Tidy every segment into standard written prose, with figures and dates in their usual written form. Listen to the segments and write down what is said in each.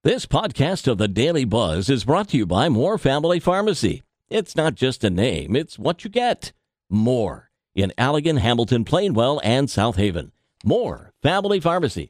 This podcast of the Daily Buzz is brought to you by Moore Family Pharmacy. It's not just a name, it's what you get. More in Allegan, Hamilton, Plainwell, and South Haven. Moore Family Pharmacy.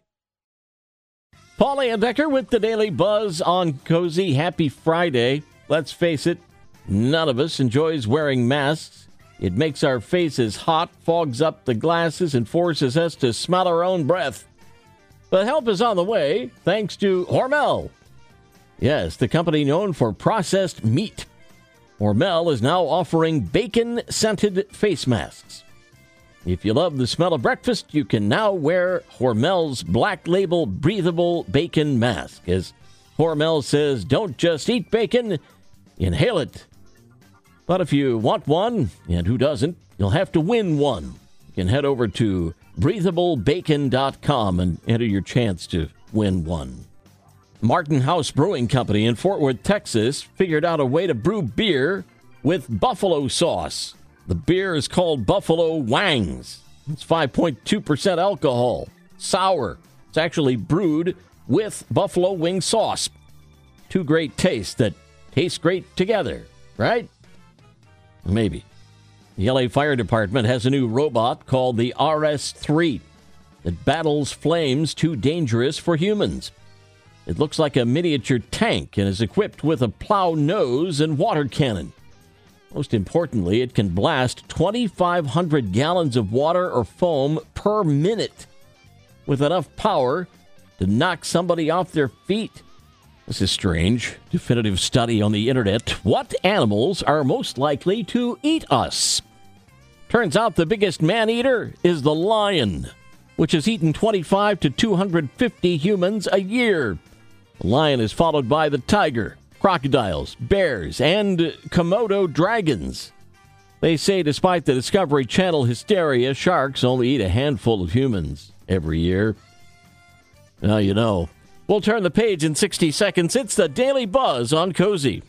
Paul Decker with the Daily Buzz on Cozy. Happy Friday. Let's face it, none of us enjoys wearing masks. It makes our faces hot, fogs up the glasses, and forces us to smell our own breath. But help is on the way, thanks to Hormel. Yes, the company known for processed meat. Hormel is now offering bacon-scented face masks. If you love the smell of breakfast, you can now wear Hormel's Black Label Breathable Bacon Mask. As Hormel says, don't just eat bacon, inhale it. But if you want one, and who doesn't, you'll have to win one. You can head over to breathablebacon.com and enter your chance to win one. Martin House Brewing Company in Fort Worth, Texas, figured out a way to brew beer with buffalo sauce. The beer is called Buffalo Wangs. It's 5.2% alcohol. Sour. It's actually brewed with buffalo wing sauce. Two great tastes that taste great together, right? Maybe. The LA Fire Department has a new robot called the RS-3 that battles flames too dangerous for humans. It looks like a miniature tank and is equipped with a plow nose and water cannon. Most importantly, it can blast 2,500 gallons of water or foam per minute with enough power to knock somebody off their feet. This is strange. Definitive study on the internet. What animals are most likely to eat us? Turns out the biggest man-eater is the lion, which has eaten 25 to 250 humans a year. The lion is followed by the tiger, crocodiles, bears, and Komodo dragons. They say despite the Discovery Channel hysteria, sharks only eat a handful of humans every year. Now you know. We'll turn the page in 60 seconds. It's the Daily Buzz on Cozy.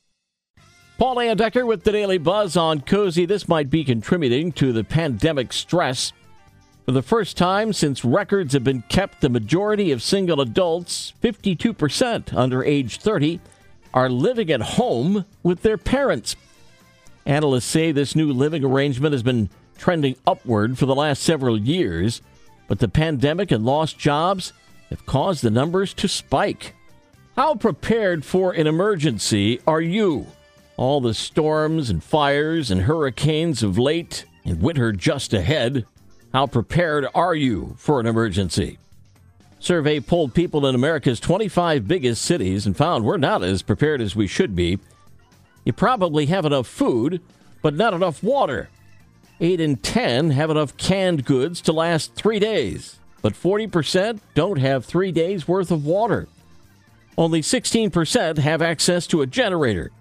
Paul Decker with the Daily Buzz on Cozy. This might be contributing to the pandemic stress. For the first time since records have been kept, the majority of single adults, 52% under age 30, are living at home with their parents. Analysts say this new living arrangement has been trending upward for the last several years, but the pandemic and lost jobs have caused the numbers to spike. How prepared for an emergency are you? All the storms and fires and hurricanes of late and winter just ahead. How prepared are you for an emergency? Survey polled people in America's 25 biggest cities and found we're not as prepared as we should be. You probably have enough food, but not enough water. 8 in 10 have enough canned goods to last 3 days. But 40% don't have 3 days' worth of water. Only 16% have access to a generator.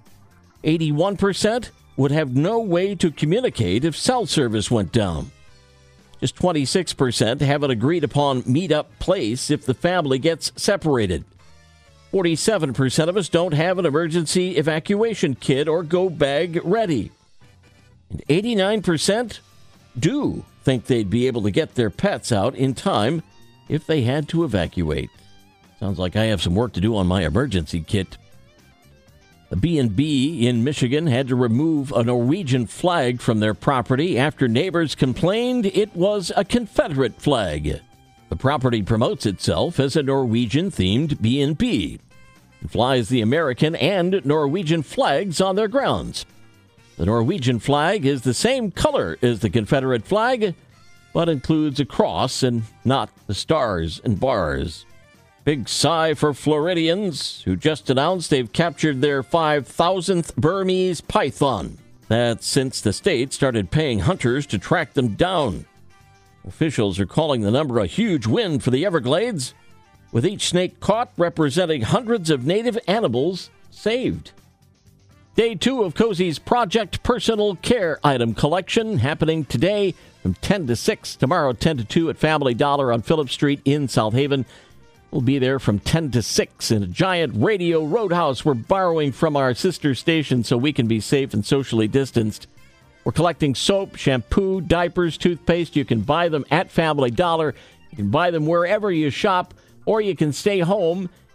81% would have no way to communicate if cell service went down. Just 26% have an agreed-upon meet-up place if the family gets separated. 47% of us don't have an emergency evacuation kit or go bag ready. And 89% do think they'd be able to get their pets out in time if they had to evacuate. Sounds like I have some work to do on my emergency kit. A B&B in Michigan had to remove a Norwegian flag from their property after neighbors complained it was a Confederate flag. The property promotes itself as a Norwegian-themed B&B and flies the American and Norwegian flags on their grounds. The Norwegian flag is the same color as the Confederate flag, but includes a cross and not the stars and bars. Big sigh for Floridians, who just announced they've captured their 5,000th Burmese python. That's since the state started paying hunters to track them down. Officials are calling the number a huge win for the Everglades, with each snake caught representing hundreds of native animals saved. Day 2 of Cozy's Project Personal Care Item Collection happening today from 10 to 6, tomorrow 10 to 2 at Family Dollar on Phillip Street in South Haven. We'll be there from 10 to 6 in a giant radio roadhouse we're borrowing from our sister station so we can be safe and socially distanced. We're collecting soap, shampoo, diapers, toothpaste. You can buy them at Family Dollar. You can buy them wherever you shop, or you can stay home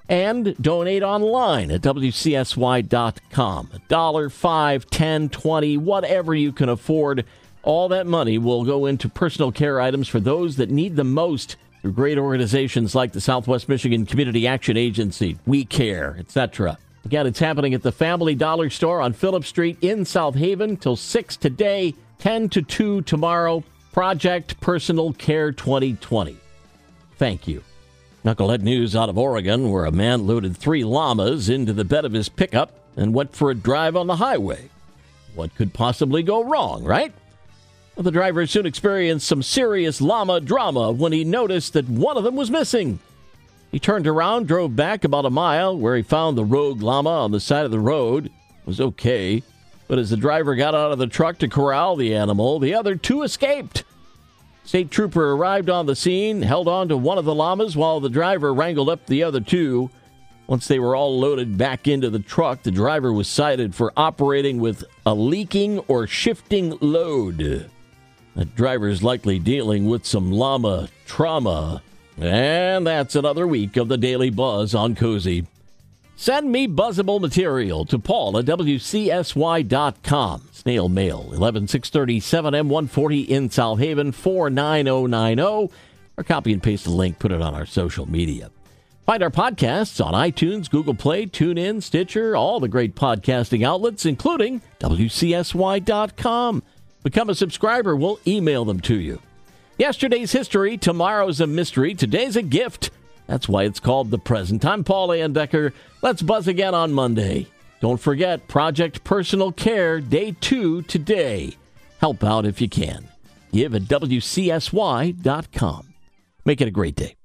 And donate online at WCSY.com. $1, $5, $10, $20, whatever you can afford. All that money will go into personal care items for those that need them most through great organizations like the Southwest Michigan Community Action Agency, We Care, etc. Again, it's happening at the Family Dollar Store on Phillip Street in South Haven till 6 today, 10 to 2 tomorrow. Project Personal Care 2020. Thank you. Knucklehead news out of Oregon, where a man loaded 3 llamas into the bed of his pickup and went for a drive on the highway. What could possibly go wrong, right? Well, the driver soon experienced some serious llama drama when he noticed that one of them was missing. He turned around, drove back about a mile, where he found the rogue llama on the side of the road. It was okay, but as the driver got out of the truck to corral the animal, the other 2 escaped. State trooper arrived on the scene, held on to one of the llamas while the driver wrangled up the other 2. Once they were all loaded back into the truck, the driver was cited for operating with a leaking or shifting load. The driver's likely dealing with some llama trauma. And that's another week of the Daily Buzz on Cozy. Send me buzzable material to Paul at WCSY.com. Snail mail, 11637 M140 in South Haven, 49090. Or copy and paste the link, put it on our social media. Find our podcasts on iTunes, Google Play, TuneIn, Stitcher, all the great podcasting outlets, including WCSY.com. Become a subscriber. We'll email them to you. Yesterday's history, tomorrow's a mystery, today's a gift. That's why it's called The Present. I'm Paul Andecker. Let's buzz again on Monday. Don't forget Project Personal Care Day 2 today. Help out if you can. Give at WCSY.com. Make it a great day.